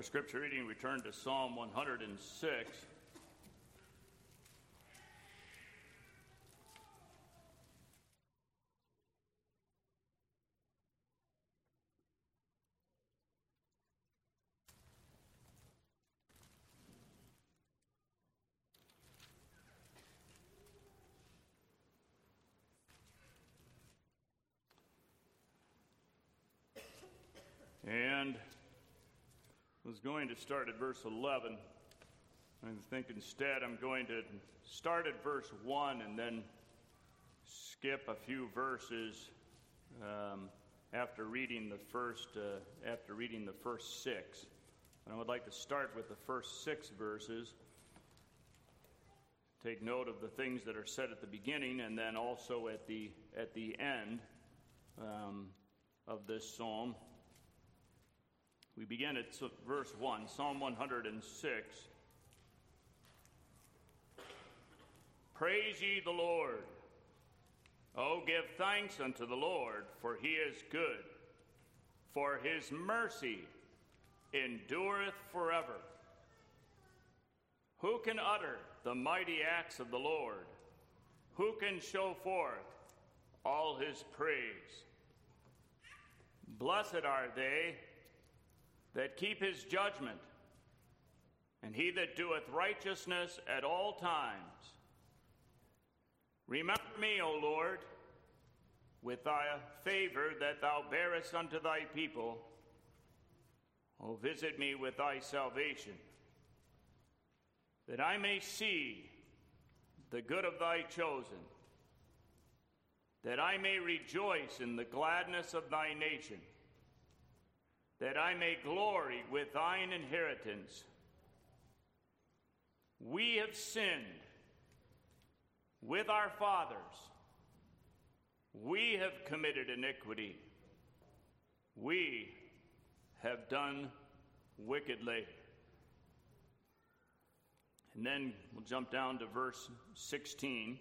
scripture reading, we turn to Psalm 106. And I was going to start at verse 11. I think instead I'm going to start at verse 1 and then skip a few verses after reading the first 6. And I would like to start with the first 6 verses. Take note of the things that are said at the beginning and then also at the end of this psalm. We begin at verse 1, Psalm 106. Praise ye the Lord. Oh, give thanks unto the Lord, for he is good, for his mercy endureth forever. Who can utter the mighty acts of the Lord? Who can show forth all his praise? Blessed are they that keep his judgment, and he that doeth righteousness at all times. Remember me, O Lord, with thy favor that thou bearest unto thy people. O visit me with thy salvation, that I may see the good of thy chosen, that I may rejoice in the gladness of thy nation, that I may glory with thine inheritance. We have sinned with our fathers. We have committed iniquity. We have done wickedly. And then we'll jump down to verse 16.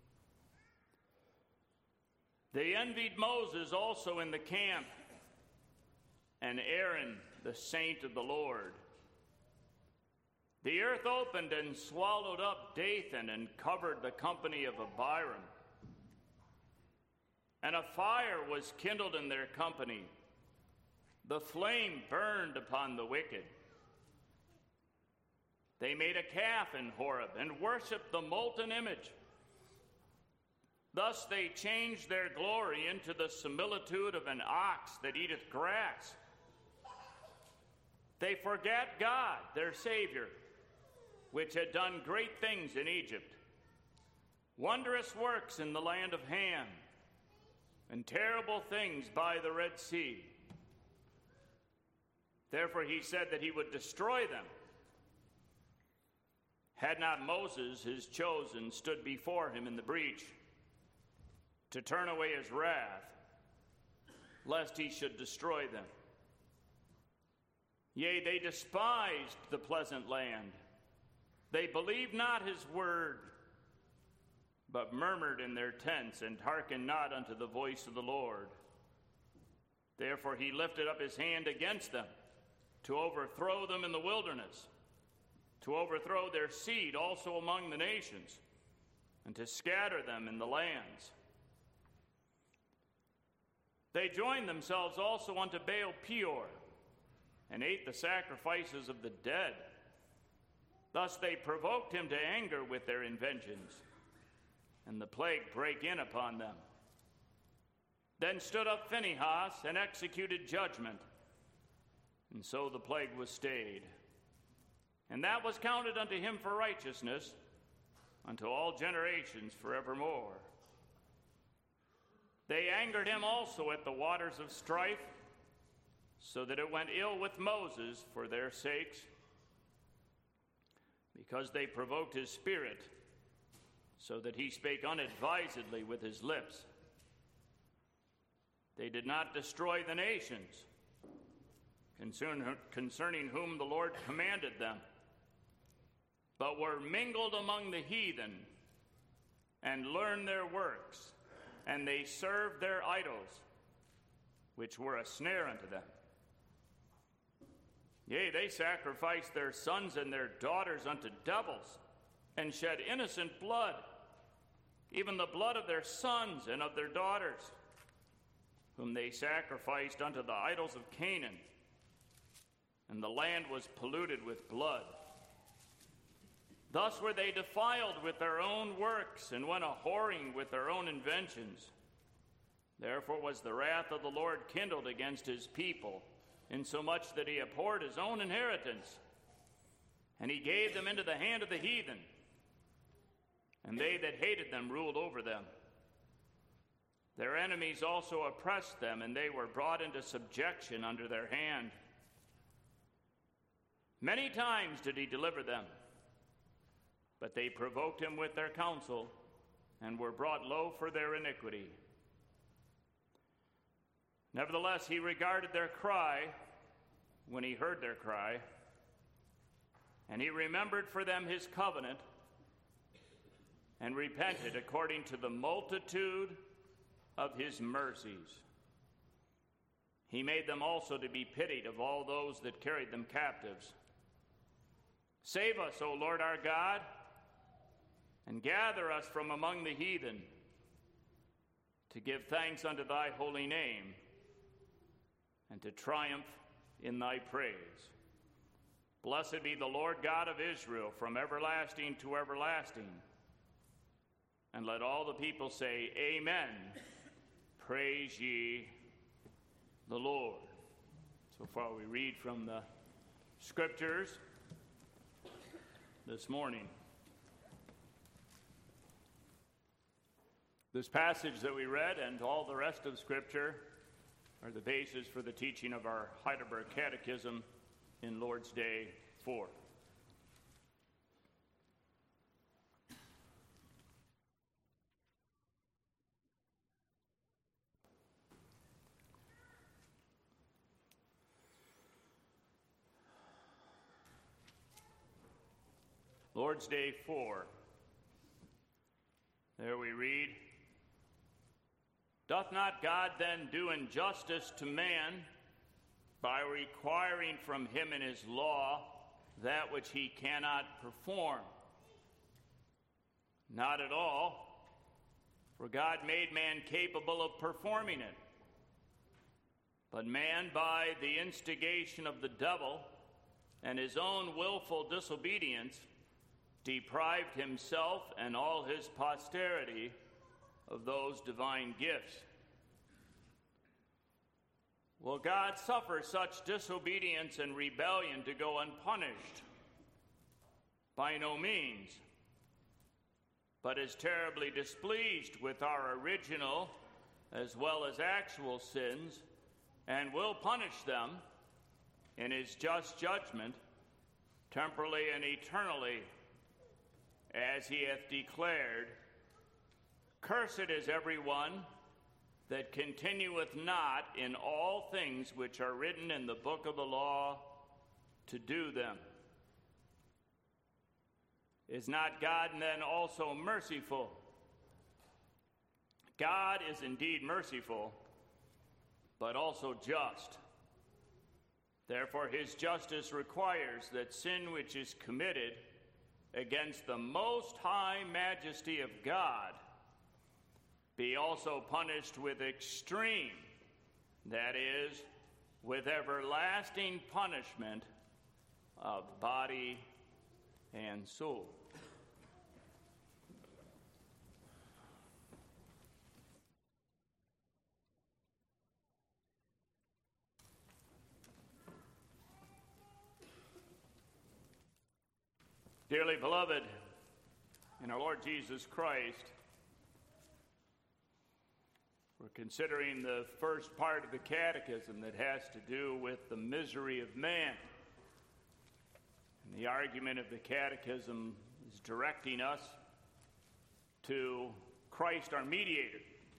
They envied Moses also in the camp, and Aaron, the saint of the Lord. The earth opened and swallowed up Dathan and covered the company of Abiram. And a fire was kindled in their company. The flame burned upon the wicked. They made a calf in Horeb and worshipped the molten image. Thus they changed their glory into the similitude of an ox that eateth grass. They forgat God, their Savior, which had done great things in Egypt, wondrous works in the land of Ham, and terrible things by the Red Sea. Therefore he said that he would destroy them, had not Moses, his chosen, stood before him in the breach to turn away his wrath, lest he should destroy them. Yea, they despised the pleasant land. They believed not his word, but murmured in their tents and hearkened not unto the voice of the Lord. Therefore he lifted up his hand against them to overthrow them in the wilderness, to overthrow their seed also among the nations, and to scatter them in the lands. They joined themselves also unto Baal Peor, and ate the sacrifices of the dead. Thus they provoked him to anger with their inventions, and the plague brake in upon them. Then stood up Phinehas and executed judgment, and so the plague was stayed. And that was counted unto him for righteousness, unto all generations forevermore. They angered him also at the waters of strife, so that it went ill with Moses for their sakes, because they provoked his spirit, so that he spake unadvisedly with his lips. They did not destroy the nations, concerning whom the Lord commanded them, but were mingled among the heathen, and learned their works, and they served their idols, which were a snare unto them. Yea, they sacrificed their sons and their daughters unto devils, and shed innocent blood, even the blood of their sons and of their daughters, whom they sacrificed unto the idols of Canaan, and the land was polluted with blood. Thus were they defiled with their own works, and went a-whoring with their own inventions. Therefore was the wrath of the Lord kindled against his people, insomuch that he abhorred his own inheritance, and he gave them into the hand of the heathen, and they that hated them ruled over them. Their enemies also oppressed them, and they were brought into subjection under their hand. Many times did he deliver them, but they provoked him with their counsel, and were brought low for their iniquity. Nevertheless, he regarded their cry when he heard their cry, and he remembered for them his covenant, and repented according to the multitude of his mercies. He made them also to be pitied of all those that carried them captives. Save us, O Lord our God, and gather us from among the heathen, to give thanks unto thy holy name, and to triumph in thy praise. Blessed be the Lord God of Israel from everlasting to everlasting. And let all the people say, Amen. Praise ye the Lord. So far we read from the scriptures this morning. This passage that we read and all the rest of Scripture are the basis for the teaching of our Heidelberg Catechism in Lord's Day 4. Lord's Day 4. There we read, Doth not God then do injustice to man by requiring from him in his law that which he cannot perform? Not at all, for God made man capable of performing it. But man, by the instigation of the devil and his own willful disobedience, deprived himself and all his posterity of those divine gifts. Will God suffer such disobedience and rebellion to go unpunished? By no means, but is terribly displeased with our original as well as actual sins, and will punish them in his just judgment, temporally and eternally, as he hath declared, Cursed is every one that continueth not in all things which are written in the book of the law to do them. Is not God then also merciful? God is indeed merciful, but also just. Therefore his justice requires that sin which is committed against the most high majesty of God be also punished with extreme, that is, with everlasting punishment of body and soul. Dearly beloved in our Lord Jesus Christ, we're considering the first part of the Catechism that has to do with the misery of man. And the argument of the Catechism is directing us to Christ, our mediator.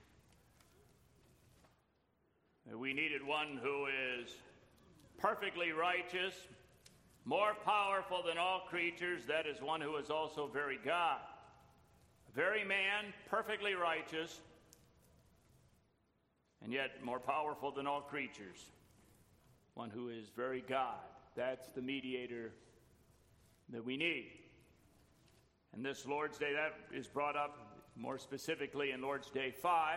That we needed one who is perfectly righteous, more powerful than all creatures, that is one who is also very God. Very man, perfectly righteous, and yet more powerful than all creatures. One who is very God. That's the mediator that we need. And this Lord's Day, that is brought up more specifically in Lord's Day 5.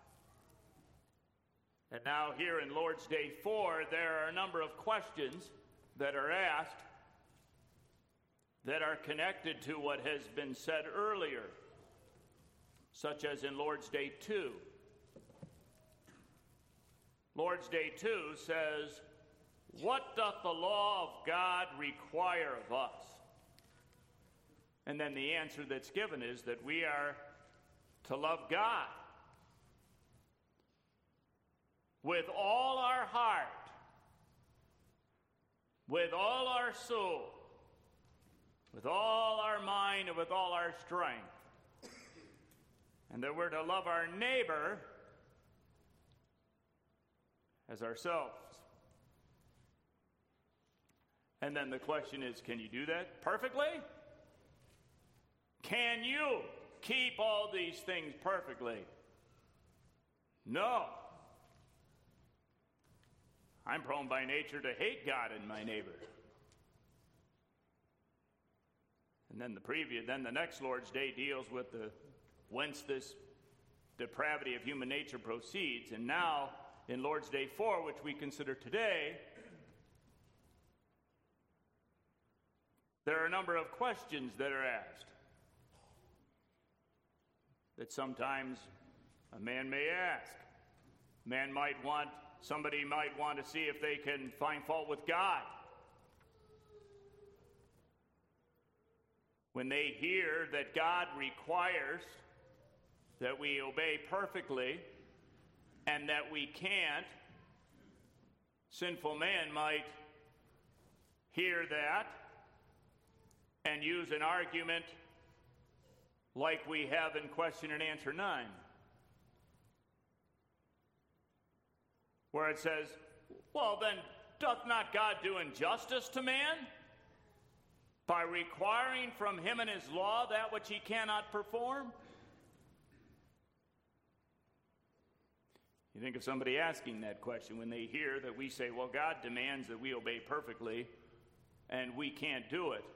And now here in Lord's Day 4, there are a number of questions that are asked that are connected to what has been said earlier, such as in Lord's Day 2. Lord's Day 2 says, "What doth the law of God require of us?" And then the answer that's given is that we are to love God with all our heart, with all our soul, with all our mind, and with all our strength. And that we're to love our neighbor as ourselves. And then the question is, can you do that perfectly? Can you keep all these things perfectly? No. I'm prone by nature to hate God and my neighbor. And then the next Lord's Day deals with whence this depravity of human nature proceeds. And now, in Lord's Day 4, which we consider today, there are a number of questions that are asked that sometimes a man may ask. Somebody might want to see if they can find fault with God. When they hear that God requires that we obey perfectly and that we can't, sinful man might hear that and use an argument like we have in question and answer 9, where it says, well, then, doth not God do injustice to man by requiring from him and his law that which he cannot perform? You think of somebody asking that question when they hear that we say, well, God demands that we obey perfectly, and we can't do it.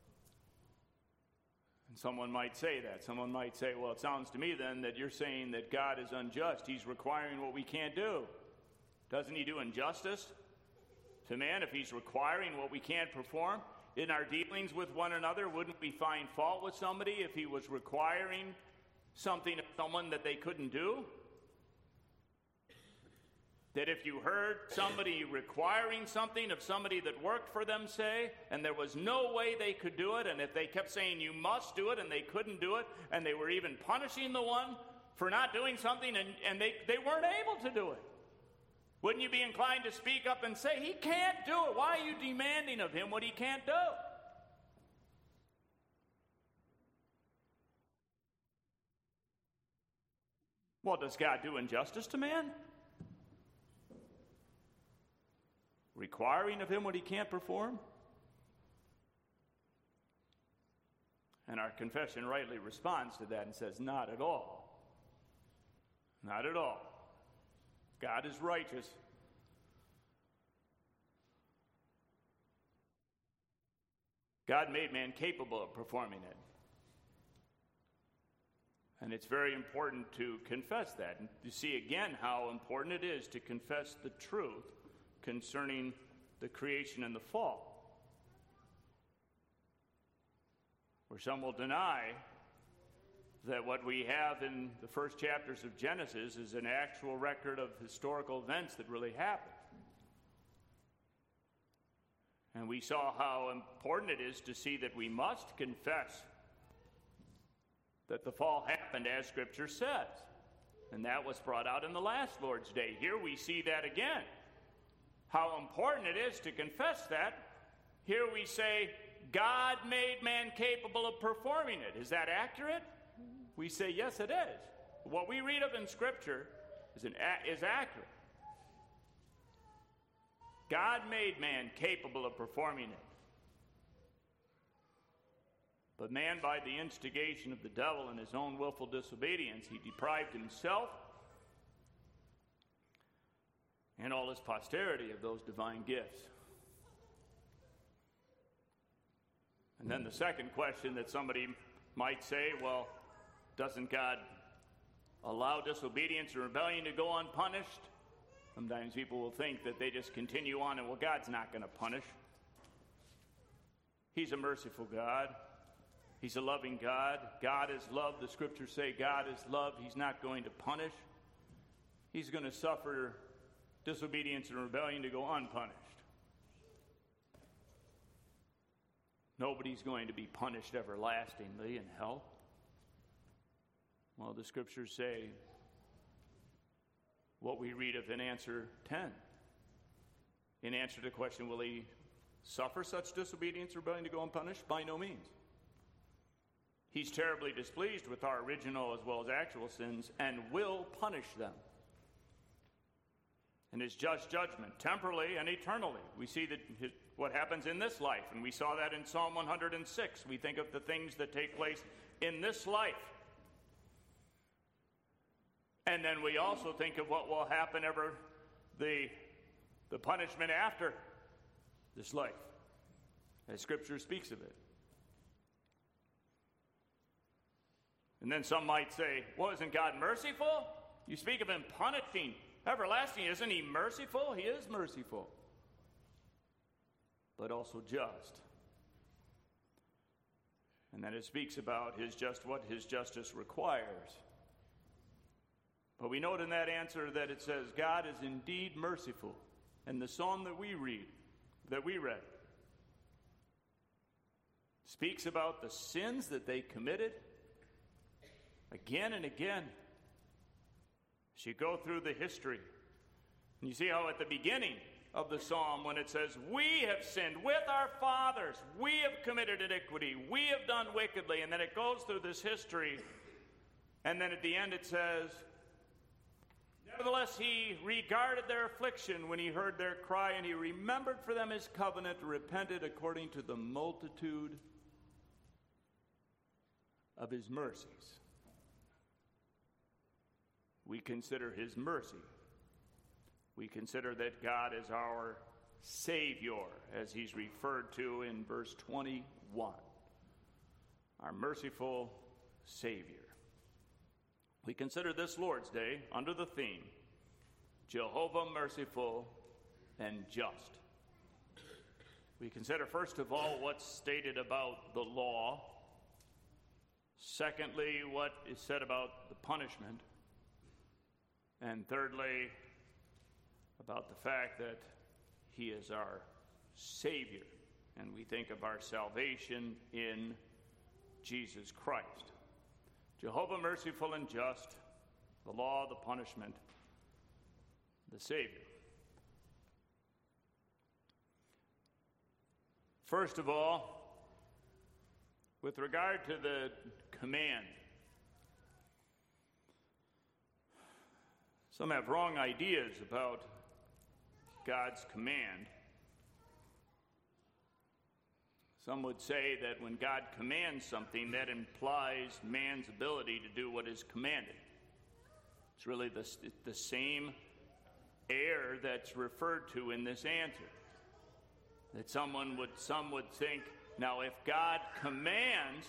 And someone might say that. Someone might say, well, it sounds to me then that you're saying that God is unjust. He's requiring what we can't do. Doesn't he do injustice to man if he's requiring what we can't perform? In our dealings with one another, wouldn't we find fault with somebody if he was requiring something of someone that they couldn't do? That if you heard somebody requiring something of somebody that worked for them, say, and there was no way they could do it, and if they kept saying you must do it and they couldn't do it, and they were even punishing the one for not doing something and they weren't able to do it, wouldn't you be inclined to speak up and say, he can't do it? Why are you demanding of him what he can't do? Well, does God do injustice to man? Requiring of him what he can't perform? And our confession rightly responds to that and says, not at all. Not at all. God is righteous. God made man capable of performing it. And it's very important to confess that and to see again how important it is to confess the truth concerning the creation and the fall. Where some will deny that what we have in the first chapters of Genesis is an actual record of historical events that really happened. And we saw how important it is to see that we must confess that the fall happened as Scripture says. And that was brought out in the last Lord's Day. Here we see that again. How important it is to confess that. Here we say, God made man capable of performing it. Is that accurate? We say, yes, it is. What we read of in Scripture is accurate. God made man capable of performing it. But man, by the instigation of the devil and his own willful disobedience, he deprived himself and all his posterity of those divine gifts. And then the second question that somebody might say, well, doesn't God allow disobedience and rebellion to go unpunished? Sometimes people will think that they just continue on and, well, God's not going to punish. He's a merciful God. He's a loving God. God is love. The scriptures say God is love. He's not going to punish. He's going to suffer disobedience and rebellion to go unpunished. Nobody's going to be punished everlastingly in hell. Well, the scriptures say what we read of in answer 10. In answer to the question, will he suffer such disobedience or rebellion to go unpunished? By no means. He's terribly displeased with our original as well as actual sins and will punish them. And his just judgment, temporally and eternally. We see that what happens in this life, and we saw that in Psalm 106. We think of the things that take place in this life. And then we also think of what will happen ever, the punishment after this life, as Scripture speaks of it. And then some might say, well, isn't God merciful? You speak of him punishing everlasting. Isn't he merciful? He is merciful, but also just. And then it speaks about what his justice requires. But we note in that answer that it says, God is indeed merciful. And the psalm that we read, speaks about the sins that they committed again and again. As you go through the history, and you see how at the beginning of the psalm, when it says, we have sinned with our fathers, we have committed iniquity, we have done wickedly, and then it goes through this history, and then at the end it says, nevertheless, he regarded their affliction when he heard their cry, and he remembered for them his covenant, repented according to the multitude of his mercies. We consider his mercy. We consider that God is our Savior, as he's referred to in verse 21. Our merciful Savior. We consider this Lord's Day under the theme, Jehovah merciful and just. We consider, first of all, what's stated about the law. Secondly, what is said about the punishment. And thirdly, about the fact that he is our Savior. And we think of our salvation in Jesus Christ. Jehovah merciful and just, the law, the punishment, the Savior. First of all, with regard to the command, some have wrong ideas about God's command. Some would say that when God commands something, that implies man's ability to do what is commanded. It's really the same error that's referred to in this answer. That some would think, now if God commands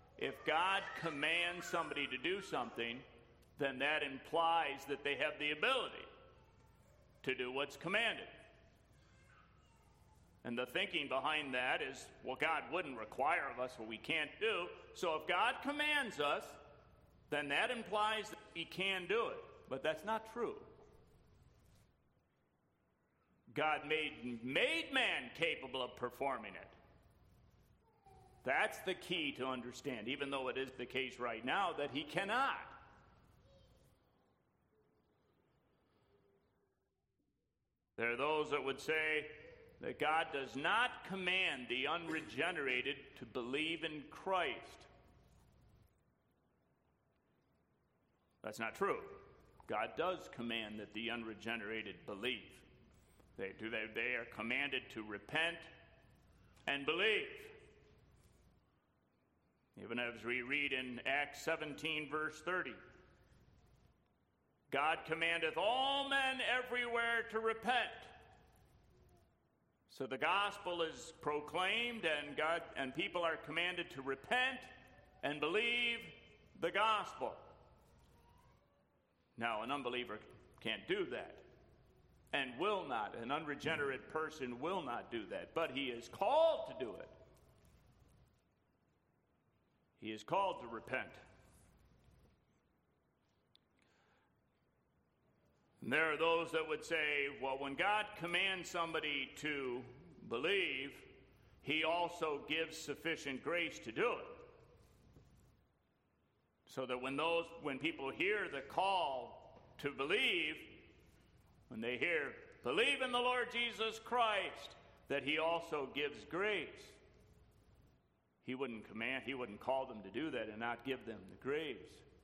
somebody to do something, then that implies that they have the ability to do what's commanded. And the thinking behind that is, well, God wouldn't require of us what we can't do. So if God commands us, then that implies that he can do it. But that's not true. God made man capable of performing it. That's the key to understand, even though it is the case right now that he cannot. There are those that would say that God does not command the unregenerated to believe in Christ. That's not true. God does command that the unregenerated believe. They are commanded to repent and believe. Even as we read in Acts 17, verse 30. God commandeth all men everywhere to repent. So the gospel is proclaimed, and God and people are commanded to repent and believe the gospel. Now, an unbeliever can't do that and will not. An unregenerate person will not do that, but he is called to do it. He is called to repent. And there are those that would say, well, when God commands somebody to believe, he also gives sufficient grace to do it. So that when people hear the call to believe, when they hear, believe in the Lord Jesus Christ, that he also gives grace. He wouldn't call them to do that and not give them the grace.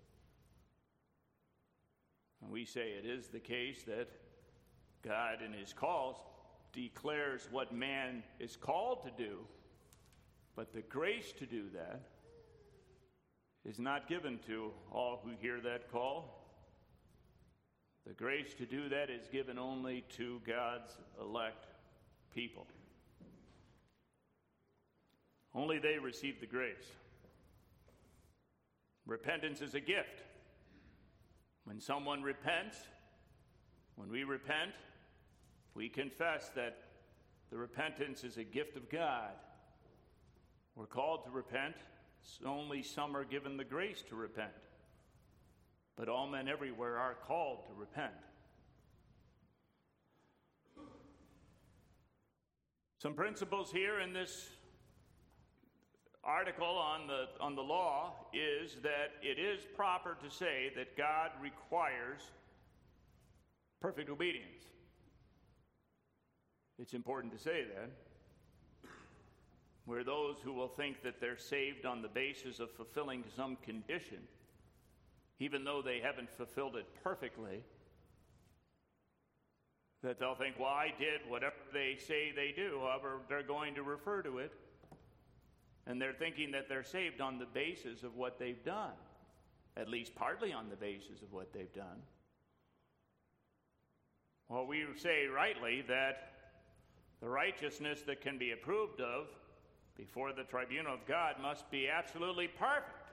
And we say it is the case that God in his calls declares what man is called to do, but the grace to do that is not given to all who hear that call. The grace to do that is given only to God's elect people. Only they receive the grace. Repentance is a gift. When someone repents, when we repent, we confess that the repentance is a gift of God. We're called to repent. Only some are given the grace to repent. But all men everywhere are called to repent. Some principles here in this article on the law is that it is proper to say that God requires perfect obedience. It's important to say that. Where those who will think that they're saved on the basis of fulfilling some condition, even though they haven't fulfilled it perfectly, that they'll think, well, I did whatever they say they do, however they're going to refer to it. And they're thinking that they're saved on the basis of what they've done, at least partly on the basis of what they've done. Well, we say rightly that the righteousness that can be approved of before the tribunal of God must be absolutely perfect.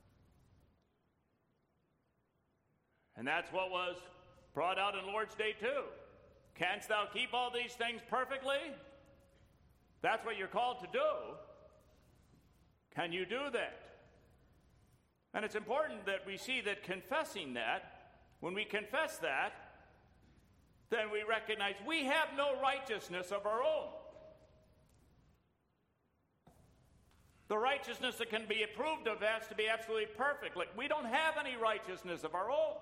And that's what was brought out in Lord's Day too. Canst thou keep all these things perfectly? That's what you're called to do. Can you do that? And it's important that we see that confessing that, when we confess that, then we recognize we have no righteousness of our own. The righteousness that can be approved of has to be absolutely perfect. Like, we don't have any righteousness of our own.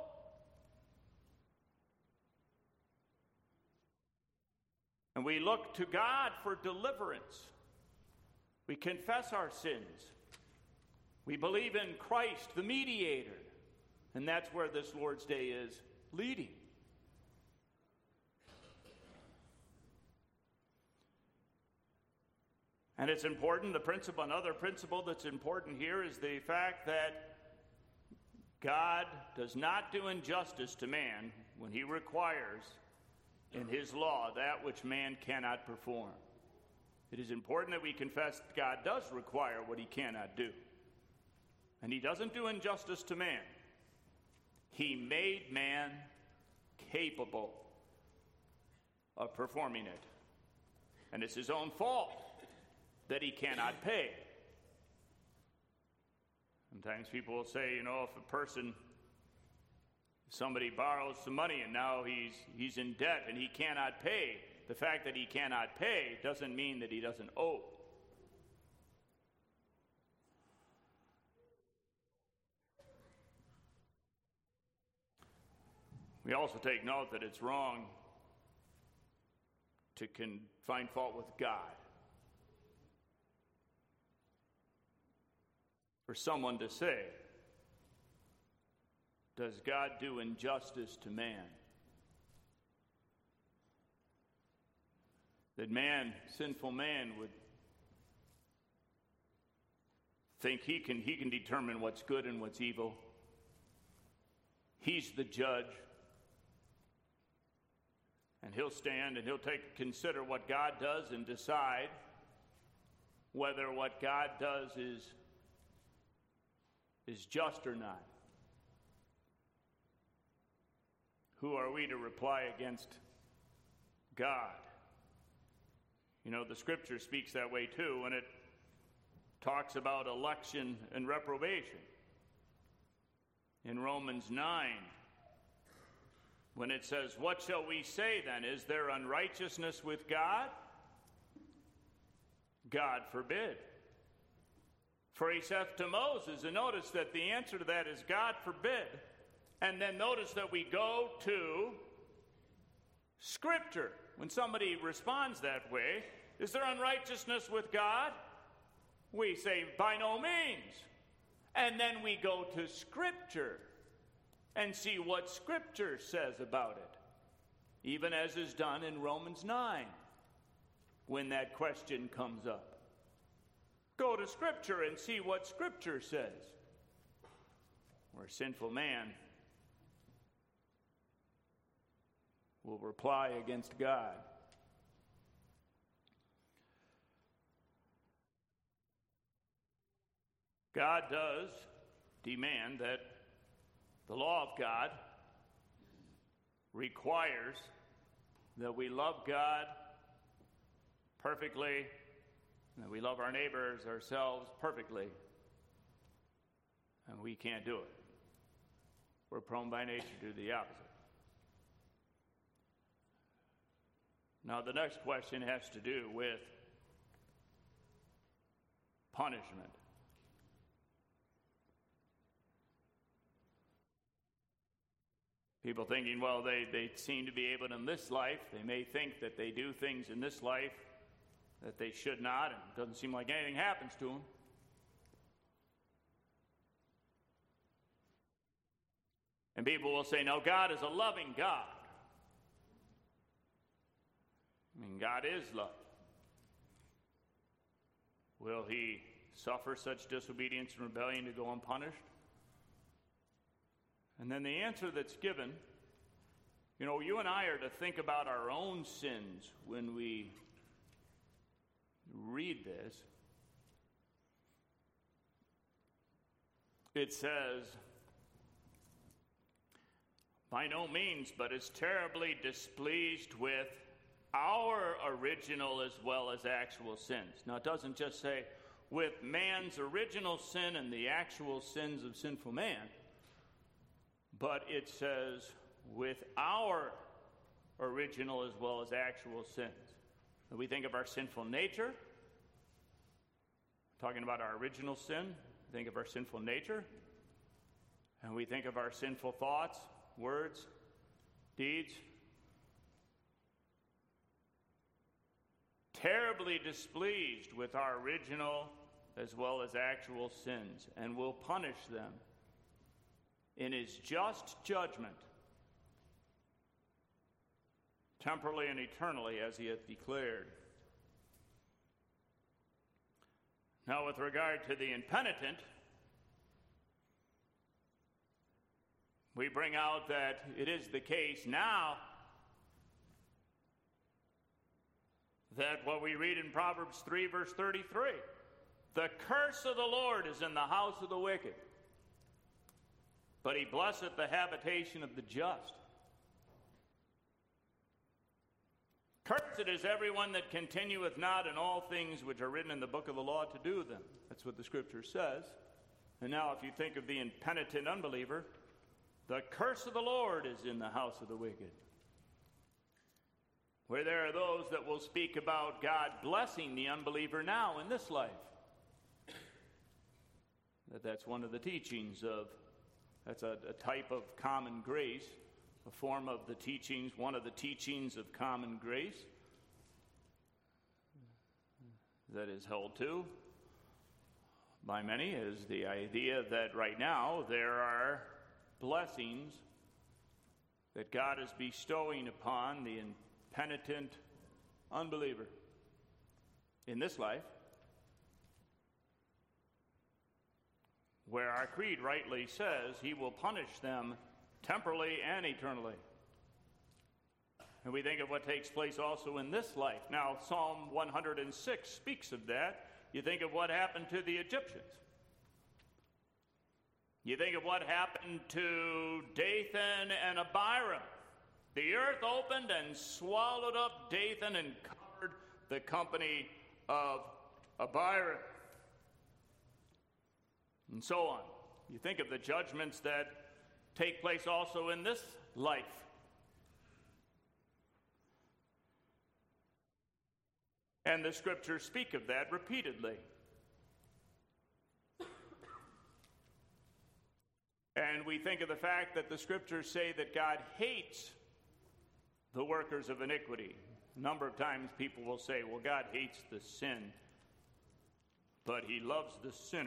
And we look to God for deliverance. We confess our sins. We believe in Christ, the mediator. And that's where this Lord's Day is leading. And it's important, another principle that's important here is the fact that God does not do injustice to man when he requires in his law that which man cannot perform. It is important that we confess that God does require what he cannot do. And he doesn't do injustice to man. He made man capable of performing it. And it's his own fault that he cannot pay. Sometimes people will say, if somebody borrows some money and now he's in debt and he cannot pay, the fact that he cannot pay doesn't mean that he doesn't owe. We also take note that it's wrong to find fault with God. For someone to say, does God do injustice to man? That sinful man would think he can determine what's good and what's evil. He's the judge. And he'll stand and he'll consider what God does and decide whether what God does is just or not. Who are we to reply against God? You know, the Scripture speaks that way too when it talks about election and reprobation. In Romans 9, when it says, "What shall we say then? Is there unrighteousness with God? God forbid. For he saith to Moses," and notice that the answer to that is God forbid. And then notice that we go to Scripture. When somebody responds that way, is there unrighteousness with God? We say, by no means. And then we go to Scripture and see what Scripture says about it, even as is done in Romans 9 when that question comes up. Go to Scripture and see what Scripture says. Where sinful man will reply against God. God does demand that the law of God requires that we love God perfectly, and that we love our neighbors, ourselves perfectly. And we can't do it. We're prone by nature to do the opposite. Now, the next question has to do with punishment. People thinking, well, they seem to be able in this life. They may think that they do things in this life that they should not, and it doesn't seem like anything happens to them. And people will say, no, God is a loving God. I mean, God is love. Will he suffer such disobedience and rebellion to go unpunished? And then the answer that's given, you know, you and I are to think about our own sins when we read this. It says, by no means, but is terribly displeased with our original as well as actual sins. Now, it doesn't just say with man's original sin and the actual sins of sinful man, but it says with our original as well as actual sins. When we think of our sinful nature, talking about our original sin, think of our sinful nature, and we think of our sinful thoughts, words, deeds. Terribly displeased with our original as well as actual sins, and will punish them in his just judgment, temporally and eternally, as he hath declared. Now, with regard to the impenitent, we bring out that it is the case now that what we read in Proverbs 3, verse 33, the curse of the Lord is in the house of the wicked, but he blesseth the habitation of the just. Cursed is everyone that continueth not in all things which are written in the book of the law to do them. That's what the Scripture says. And now if you think of the impenitent unbeliever, the curse of the Lord is in the house of the wicked. Where there are those that will speak about God blessing the unbeliever now in this life. That's one of the teachings of, that's a type of common grace, a form of the teachings, one of the teachings of common grace that is held to by many is the idea that right now there are blessings that God is bestowing upon the impenitent unbeliever in this life, where our creed rightly says he will punish them temporally and eternally. And we think of what takes place also in this life. Now, Psalm 106 speaks of that. You think of what happened to the Egyptians. You think of what happened to Dathan and Abiram. The earth opened and swallowed up Dathan and covered the company of Abiram. And so on. You think of the judgments that take place also in this life. And the scriptures speak of that repeatedly. And we think of the fact that the scriptures say that God hates the workers of iniquity. A number of times people will say, well, God hates the sin, but he loves the sinner.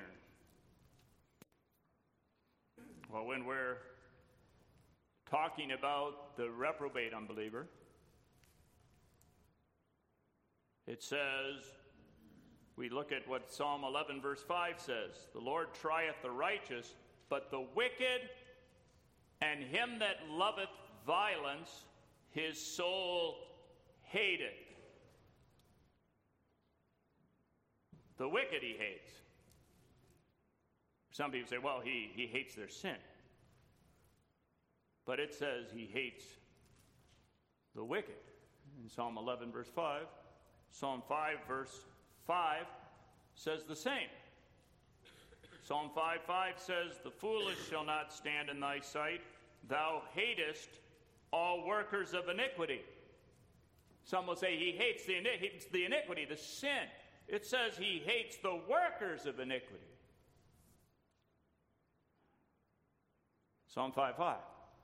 Well, when we're talking about the reprobate unbeliever, it says, we look at what Psalm 11 verse 5 says, the Lord trieth the righteous, but the wicked and him that loveth violence, his soul hateth. The wicked he hates. Some people say, well, he hates their sin. But it says he hates the wicked. In Psalm 11 verse 5, Psalm 5 verse 5 says the same. Psalm 5:5 says, the foolish shall not stand in thy sight. Thou hatest all workers of iniquity. Some will say he hates the iniquity, the sin. It says he hates the workers of iniquity. Psalm 5:5.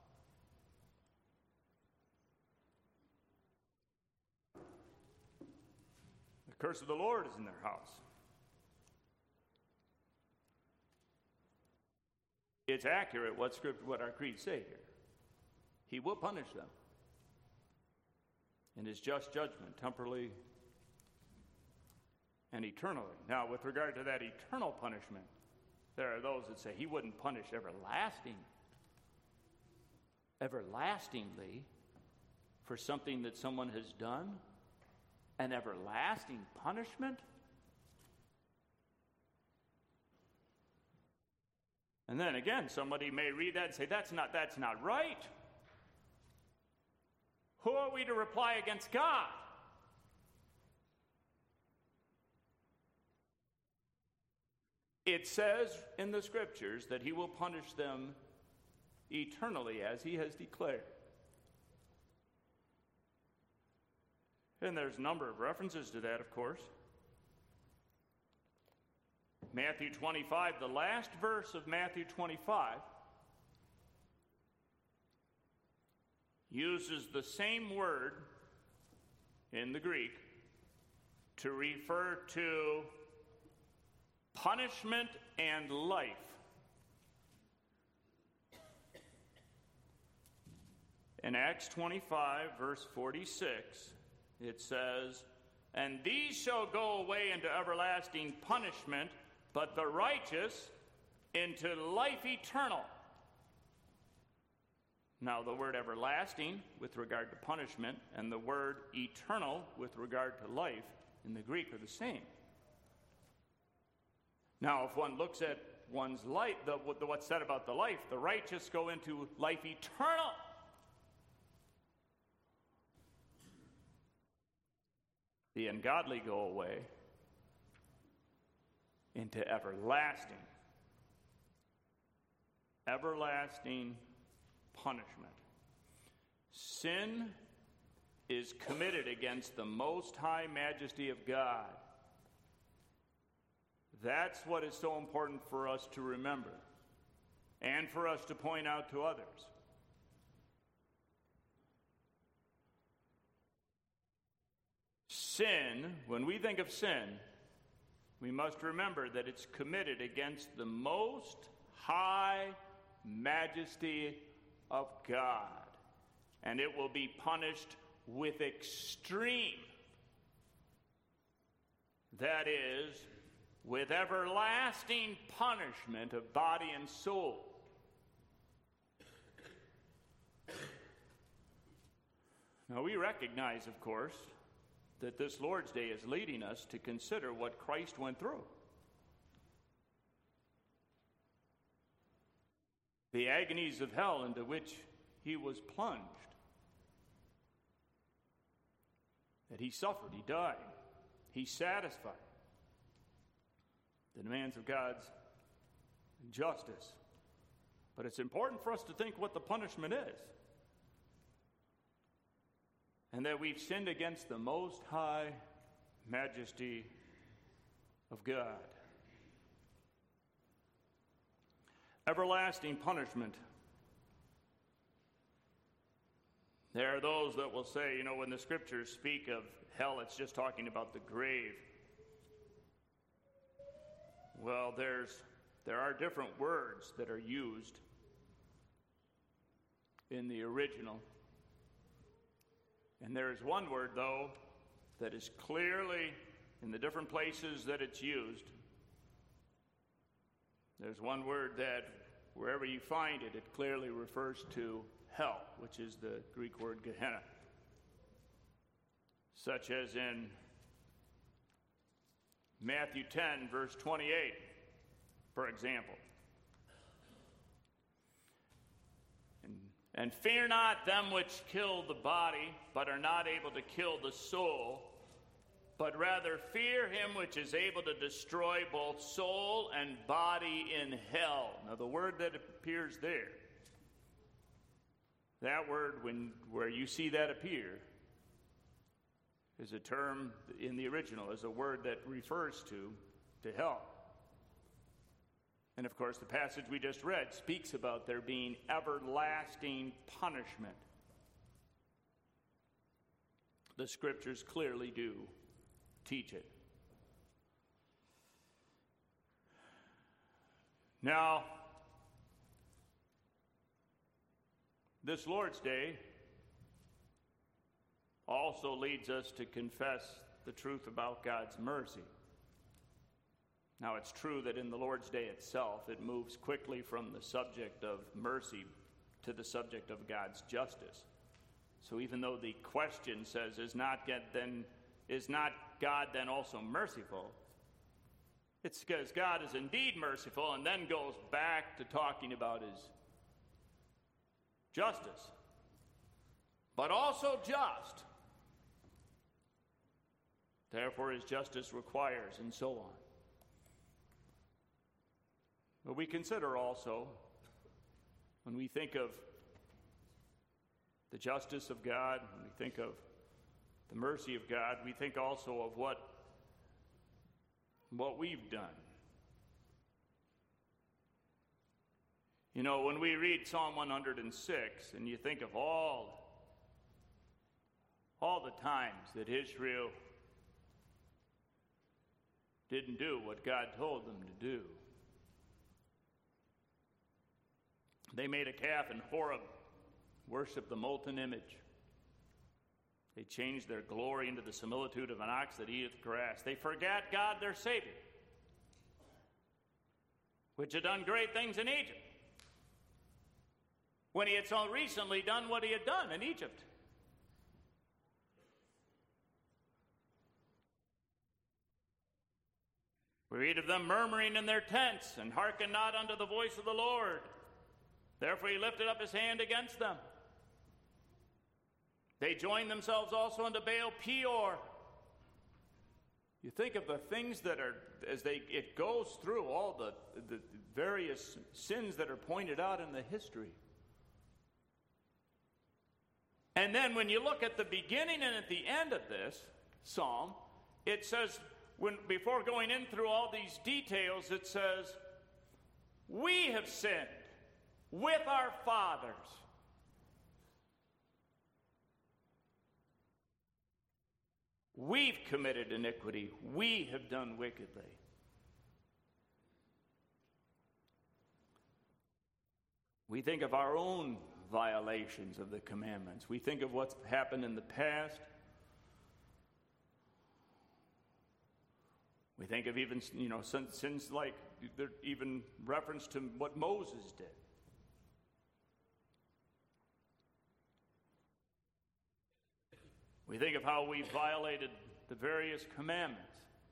The curse of the Lord is in their house. It's accurate what our creeds say here. He will punish them in his just judgment, temporally and eternally. Now, with regard to that eternal punishment, there are those that say he wouldn't punish everlastingly for something that someone has done. An everlasting punishment? And then again, somebody may read that and say, that's not right. Who are we to reply against God? It says in the scriptures that he will punish them eternally as he has declared. And there's a number of references to that, of course. Matthew 25, the last verse of Matthew 25, uses the same word in the Greek to refer to punishment and life. In Acts 25, verse 46, it says, and these shall go away into everlasting punishment, but the righteous into life eternal. Now, the word everlasting with regard to punishment and the word eternal with regard to life in the Greek are the same. Now, if one looks at one's life, what's said about the life, the righteous go into life eternal. The ungodly go away into everlasting punishment. Sin is committed against the most high majesty of God. That's what is so important for us to remember and for us to point out to others. Sin, when we think of sin, we must remember that it's committed against the most high majesty of God, and it will be punished with extreme, that is, with everlasting punishment of body and soul. Now, we recognize, of course, that this Lord's Day is leading us to consider what Christ went through. The agonies of hell into which he was plunged. That he suffered, he died, he satisfied the demands of God's justice. But it's important for us to think what the punishment is. And that we've sinned against the most high majesty of God. Everlasting punishment. There are those that will say, when the scriptures speak of hell, it's just talking about the grave. Well, there are different words that are used in the original. And there is one word, though, that is clearly, in the different places that it's used, there's one word that, wherever you find it, it clearly refers to hell, which is the Greek word Gehenna. Such as in Matthew 10, verse 28, for example. And fear not them which kill the body, but are not able to kill the soul, but rather fear him which is able to destroy both soul and body in hell. Now, the word that appears there, that word, where you see that appear, is a term in the original, is a word that refers to hell. And of course, the passage we just read speaks about there being everlasting punishment. The scriptures clearly do teach it. Now, this Lord's Day also leads us to confess the truth about God's mercy. Now, it's true that in the Lord's Day itself, it moves quickly from the subject of mercy to the subject of God's justice. So even though the question says, is not God then also merciful? It's because God is indeed merciful and then goes back to talking about his justice, but also just. Therefore, his justice requires, and so on. But we consider also, when we think of the justice of God, when we think of the mercy of God, we think also of what we've done. When we read Psalm 106, and you think of all the times that Israel didn't do what God told them to do. They made a calf in Horeb, worshiped the molten image. They changed their glory into the similitude of an ox that eateth grass. They forgot God, their Savior, which had done great things in Egypt, when he had so recently done what he had done in Egypt. We read of them murmuring in their tents, and hearken not unto the voice of the Lord. Therefore he lifted up his hand against them. They joined themselves also unto Baal Peor. You think of the things that are, it goes through all the various sins that are pointed out in the history. And then when you look at the beginning and at the end of this psalm, it says, before going in through all these details, it says, we have sinned with our fathers. We've committed iniquity. We have done wickedly. We think of our own violations of the commandments. We think of what's happened in the past. We think of even, sins like even reference to what Moses did. We think of how we violated the various commandments.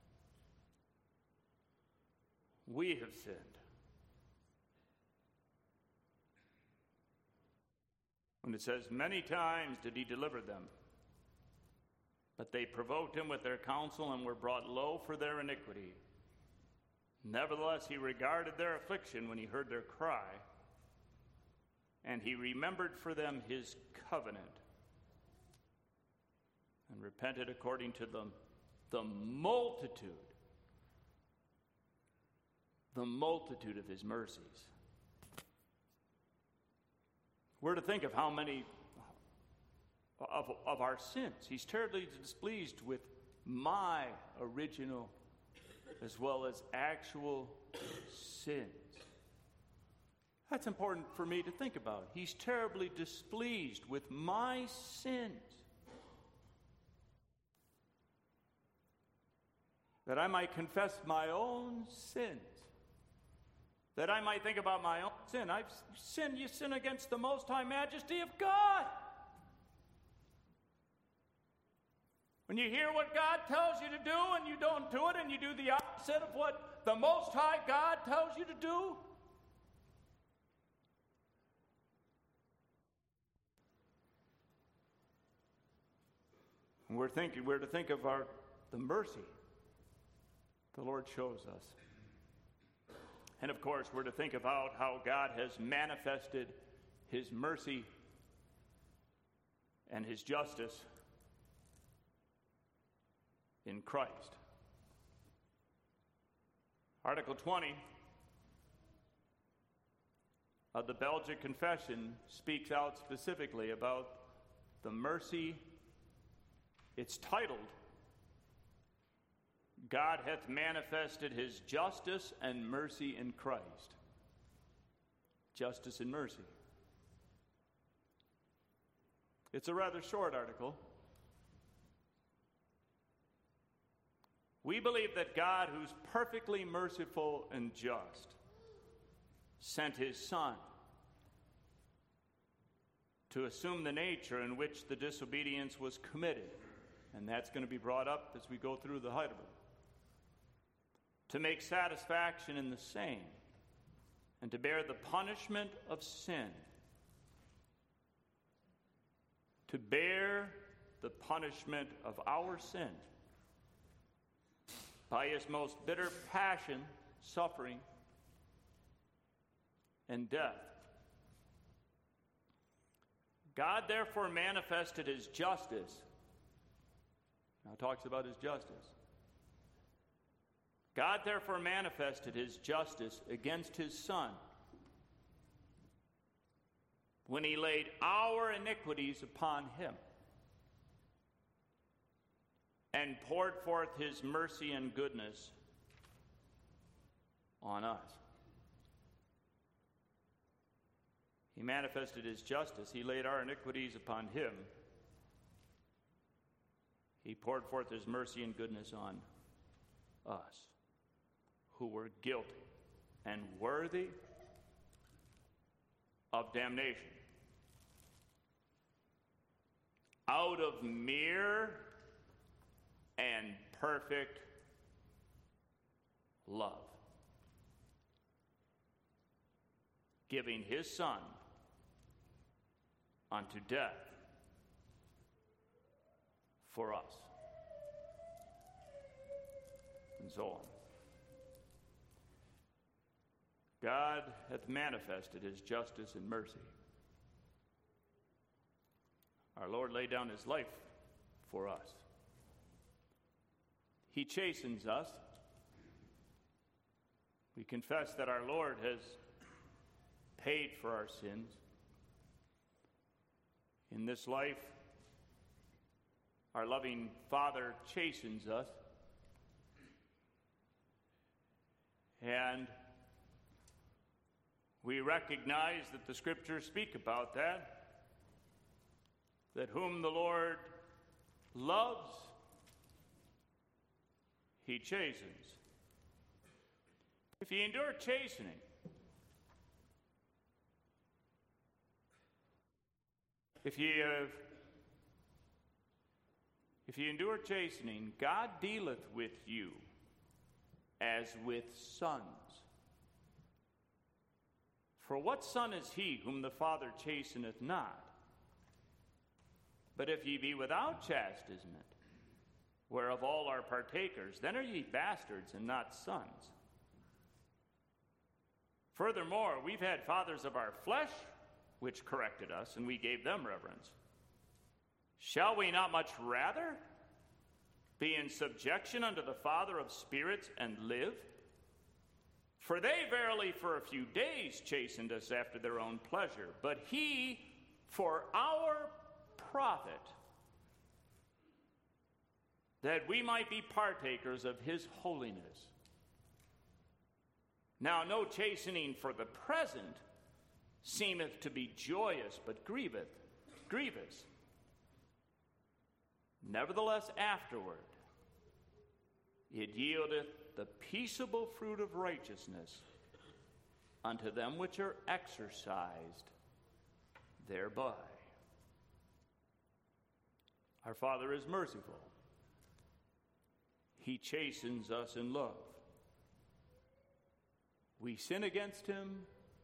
We have sinned. When it says, many times did he deliver them, but they provoked him with their counsel and were brought low for their iniquity. Nevertheless, he regarded their affliction when he heard their cry, and he remembered for them his covenant, and repented according to the multitude of his mercies. We're to think of how many of our sins. He's terribly displeased with my original as well as actual sins. That's important for me to think about. He's terribly displeased with my sins. That I might confess my own sins. That I might think about my own sin. I've sinned. You sin against the Most High Majesty of God. When you hear what God tells you to do and you don't do it, and you do the opposite of what the Most High God tells you to do, we're to think of the mercy the Lord shows us. And of course, we're to think about how God has manifested his mercy and his justice in Christ. Article 20 of the Belgic Confession speaks out specifically about the mercy. It's titled, God hath manifested his justice and mercy in Christ. Justice and mercy. It's a rather short article. We believe that God, who's perfectly merciful and just, sent his Son to assume the nature in which the disobedience was committed. And that's going to be brought up as we go through the Heidelberg. To make satisfaction in the same, and to bear the punishment of sin. To bear the punishment of our sin by his most bitter passion, suffering, and death. God therefore manifested his justice. Now talks about his justice. God therefore manifested his justice against his Son when he laid our iniquities upon him and poured forth his mercy and goodness on us. He manifested his justice. He laid our iniquities upon him. He poured forth his mercy and goodness on us, who were guilty and worthy of damnation. Out of mere and perfect love, giving his Son unto death for us, and so on. God hath manifested his justice and mercy. Our Lord laid down his life for us. He chastens us. We confess that our Lord has paid for our sins. In this life, our loving Father chastens us. And we recognize that the Scriptures speak about that whom the Lord loves, he chastens. If ye endure chastening, if ye have If ye endure chastening, God dealeth with you as with sons. For what son is he whom the Father chasteneth not? But if ye be without chastisement, whereof all are partakers, then are ye bastards and not sons. Furthermore, we've had fathers of our flesh which corrected us, and we gave them reverence. Shall we not much rather be in subjection unto the Father of spirits and live? For they verily for a few days chastened us after their own pleasure, but he for our profit, that we might be partakers of his holiness. Now no chastening for the present seemeth to be joyous, but grievous. Nevertheless afterward it yieldeth the peaceable fruit of righteousness unto them which are exercised thereby. Our Father is merciful. He chastens us in love. We sin against him.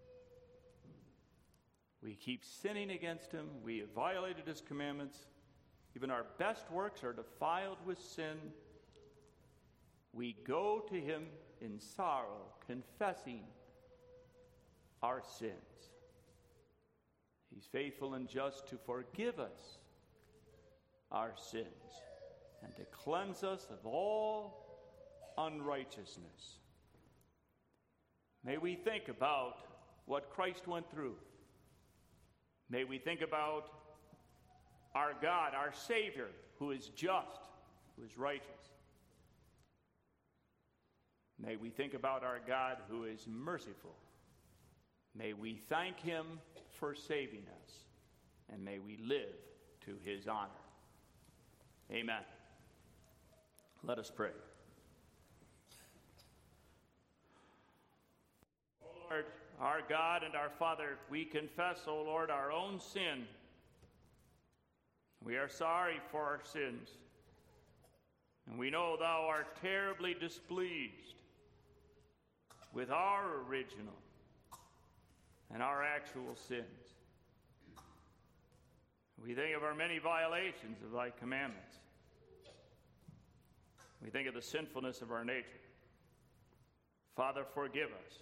We keep sinning against him. We have violated his commandments. Even our best works are defiled with sin. We go to him in sorrow, confessing our sins. He's faithful and just to forgive us our sins and to cleanse us of all unrighteousness. May we think about what Christ went through. May we think about our God, our Savior, who is just, who is righteous. May we think about our God who is merciful. May we thank him for saving us, and may we live to his honor. Amen. Let us pray. O Lord, our God and our Father, we confess, O Lord, our own sin. We are sorry for our sins, and we know thou art terribly displeased with our original and our actual sins. We think of our many violations of thy commandments. We think of the sinfulness of our nature. Father, forgive us.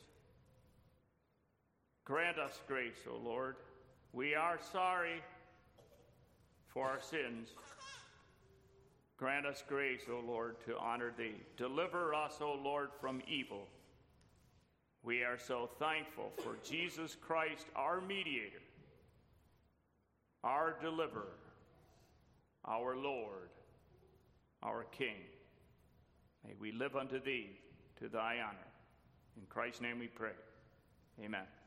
Grant us grace, O Lord. We are sorry for our sins. Grant us grace, O Lord, to honor thee. Deliver us, O Lord, from evil. We are so thankful for Jesus Christ, our mediator, our deliverer, our Lord, our King. May we live unto thee to thy honor. In Christ's name we pray. Amen.